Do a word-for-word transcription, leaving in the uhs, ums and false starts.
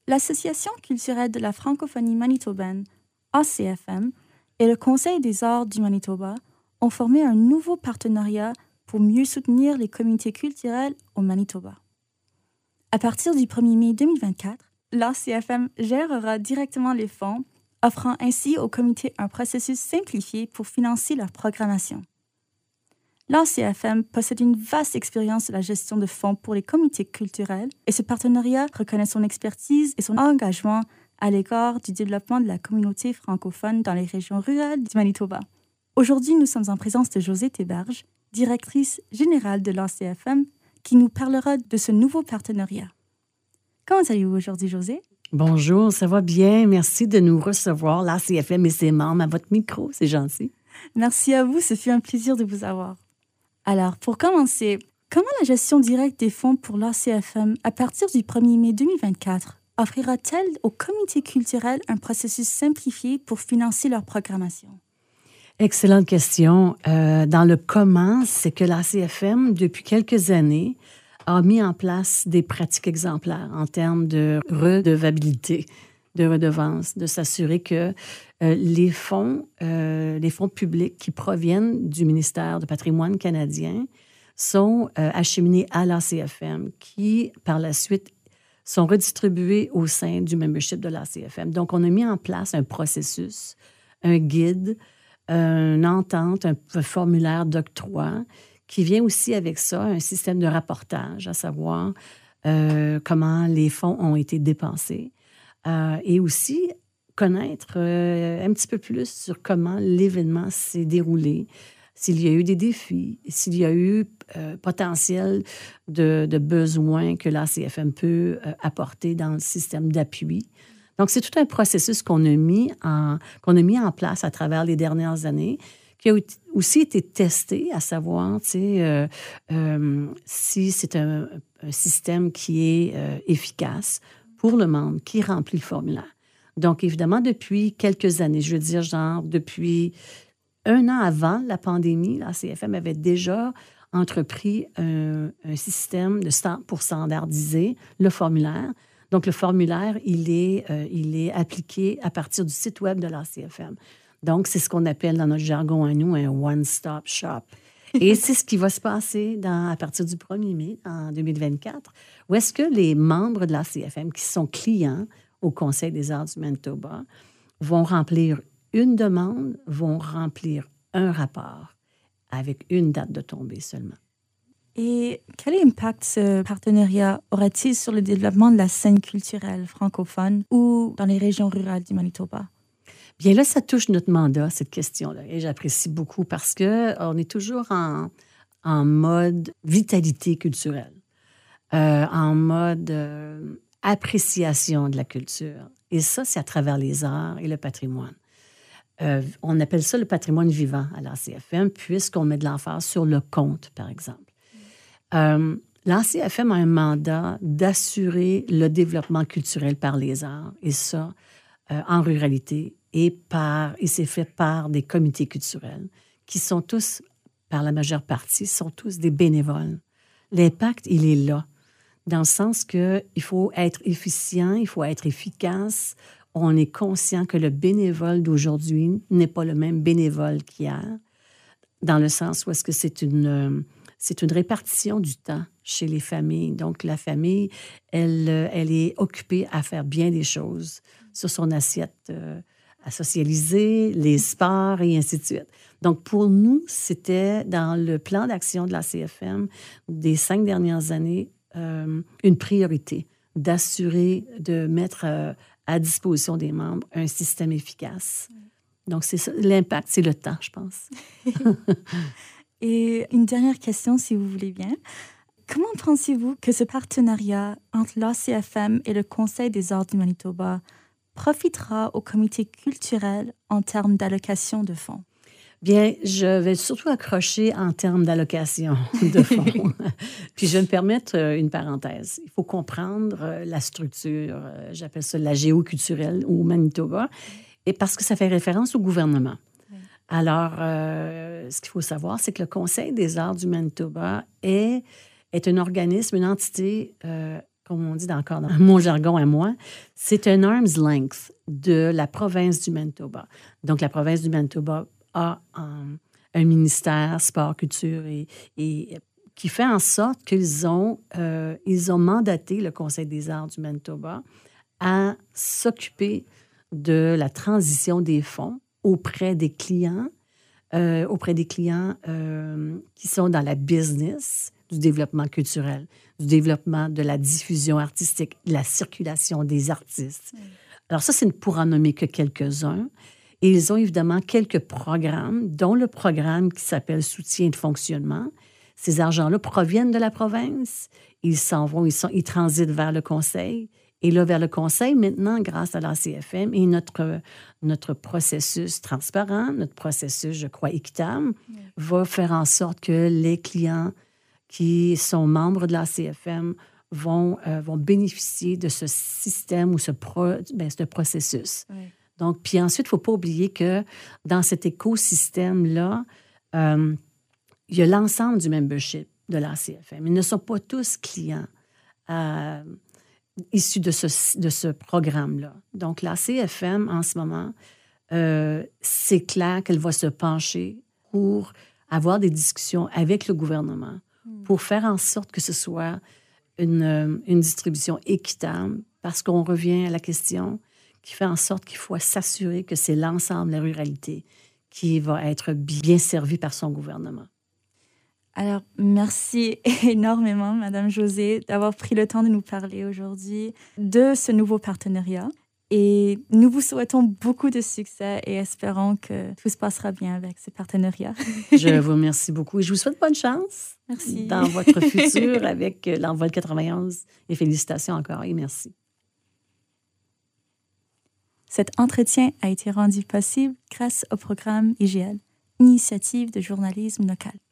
L'Association culturelle de la francophonie manitobaine, A C F M, et le Conseil des arts du Manitoba ont formé un nouveau partenariat pour mieux soutenir les communautés culturelles au Manitoba. À partir du premier mai deux mille vingt-quatre, l'A C F M gérera directement les fonds, offrant ainsi aux comités un processus simplifié pour financer leur programmation. L'A C F M possède une vaste expérience de la gestion de fonds pour les comités culturels et ce partenariat reconnaît son expertise et son engagement à l'égard du développement de la communauté francophone dans les régions rurales du Manitoba. Aujourd'hui, nous sommes en présence de Josée Théberge, directrice générale de l'A C F M, qui nous parlera de ce nouveau partenariat. Comment allez-vous aujourd'hui, Josée? Bonjour, ça va bien. Merci de nous recevoir, l'A C F M et ses membres, à votre micro. C'est gentil. Merci à vous, ce fut un plaisir de vous avoir. Alors, pour commencer, comment la gestion directe des fonds pour l'A C F M à partir du premier mai deux mille vingt-quatre offrira-t-elle aux comités culturels un processus simplifié pour financer leur programmation? Excellente question. Euh, dans le comment, c'est que l'A C F M, depuis quelques années, a mis en place des pratiques exemplaires en termes de redevabilité, de redevance, de s'assurer que euh, les fonds, euh, les fonds publics qui proviennent du ministère du Patrimoine canadien sont euh, acheminés à l'A C F M, qui, par la suite, sont redistribués au sein du membership de l'A C F M. Donc, on a mis en place un processus, un guide, une entente, un formulaire d'octroi qui vient aussi avec ça, un système de rapportage, à savoir euh, comment les fonds ont été dépensés euh, et aussi connaître euh, un petit peu plus sur comment l'événement s'est déroulé, s'il y a eu des défis, s'il y a eu euh, potentiel de, de besoins que l'A C F M peut euh, apporter dans le système d'appui. Donc, c'est tout un processus qu'on a mis en, qu'on a mis en place à travers les dernières années, qui a aussi été testé, à savoir, tu sais, euh, euh, si c'est un, un système qui est euh, efficace pour le membre qui remplit le formulaire. Donc, évidemment, depuis quelques années, je veux dire, genre, depuis un an avant la pandémie, la C F M avait déjà entrepris un, un système de stand, pour standardiser le formulaire. Donc, le formulaire, il est, euh, il est appliqué à partir du site web de l'A C F M. Donc, c'est ce qu'on appelle dans notre jargon à nous un one-stop shop. Et c'est ce qui va se passer dans, à partir du premier mai en deux mille vingt-quatre, où est-ce que les membres de l'A C F M qui sont clients au Conseil des arts du Manitoba vont remplir une demande, vont remplir un rapport avec une date de tombée seulement. Et quel impact ce partenariat aura-t-il sur le développement de la scène culturelle francophone ou dans les régions rurales du Manitoba? Bien là, ça touche notre mandat, cette question-là. Et j'apprécie beaucoup parce qu'on est toujours en, en mode vitalité culturelle, euh, en mode euh, appréciation de la culture. Et ça, c'est à travers les arts et le patrimoine. Euh, on appelle ça le patrimoine vivant à l'A C F M, puisqu'on met de l'emphase sur le conte, par exemple. Euh, L'A C F M a un mandat d'assurer le développement culturel par les arts, et ça, euh, en ruralité, et, par, et c'est fait par des comités culturels, qui sont tous, par la majeure partie, sont tous des bénévoles. L'impact, il est là, dans le sens qu'il faut être efficient, il faut être efficace. On est conscient que le bénévole d'aujourd'hui n'est pas le même bénévole qu'hier, dans le sens où est-ce que c'est une... C'est une répartition du temps chez les familles. Donc, la famille, elle, elle est occupée à faire bien des choses sur son assiette, euh, à socialiser, les sports et ainsi de suite. Donc, pour nous, c'était dans le plan d'action de la C F M des cinq dernières années euh, une priorité d'assurer, de mettre euh, à disposition des membres un système efficace. Donc, c'est ça, l'impact, c'est le temps, je pense. Et une dernière question, si vous voulez bien. Comment pensez-vous que ce partenariat entre l'A C F M et le Conseil des arts du Manitoba profitera au comité culturel en termes d'allocation de fonds? Bien, je vais surtout accrocher en termes d'allocation de fonds. Puis je vais me permettre une parenthèse. Il faut comprendre la structure, j'appelle ça la géoculturelle au Manitoba, et parce que ça fait référence au gouvernement. Alors, euh, ce qu'il faut savoir, c'est que le Conseil des arts du Manitoba est, est un organisme, une entité euh, comme on dit encore dans mon jargon à moi, c'est un arm's length de la province du Manitoba. Donc, la province du Manitoba a un, un ministère sport, culture et, et qui fait en sorte qu'ils ont, euh, ils ont mandaté le Conseil des arts du Manitoba à s'occuper de la transition des fonds auprès des clients, euh, auprès des clients euh, qui sont dans la business du développement culturel, du développement de la diffusion artistique, de la circulation des artistes. Mmh. Alors ça, c'est pour en nommer que quelques-uns. Et ils ont évidemment quelques programmes, dont le programme qui s'appelle Soutien de fonctionnement. Ces argents-là proviennent de la province. Ils s'en vont, ils, sont, ils transitent vers le conseil. Et là, vers le conseil, maintenant, grâce à l'A C F M et notre, notre processus transparent, notre processus, je crois, équitable, oui. va faire en sorte que les clients qui sont membres de l'A C F M vont, euh, vont bénéficier de ce système ou ce, pro, ben, ce processus. Oui. Donc, puis ensuite, il ne faut pas oublier que dans cet écosystème-là, euh, il y a l'ensemble du membership de l'A C F M. Ils ne sont pas tous clients euh, issus de ce, de ce programme-là. Donc, l'A C F M, en ce moment, euh, c'est clair qu'elle va se pencher pour avoir des discussions avec le gouvernement mm. pour faire en sorte que ce soit une, une distribution équitable, parce qu'on revient à la question qui fait en sorte qu'il faut s'assurer que c'est l'ensemble de la ruralité qui va être bien servi par son gouvernement. Alors, merci énormément, Madame Josée, d'avoir pris le temps de nous parler aujourd'hui de ce nouveau partenariat. Et nous vous souhaitons beaucoup de succès et espérons que tout se passera bien avec ce partenariat. Je vous remercie beaucoup et je vous souhaite bonne chance merci. Dans votre futur avec l'Envol quatre-vingt-onze. Et félicitations encore et merci. Cet entretien a été rendu possible grâce au programme I G L, Initiative de journalisme local.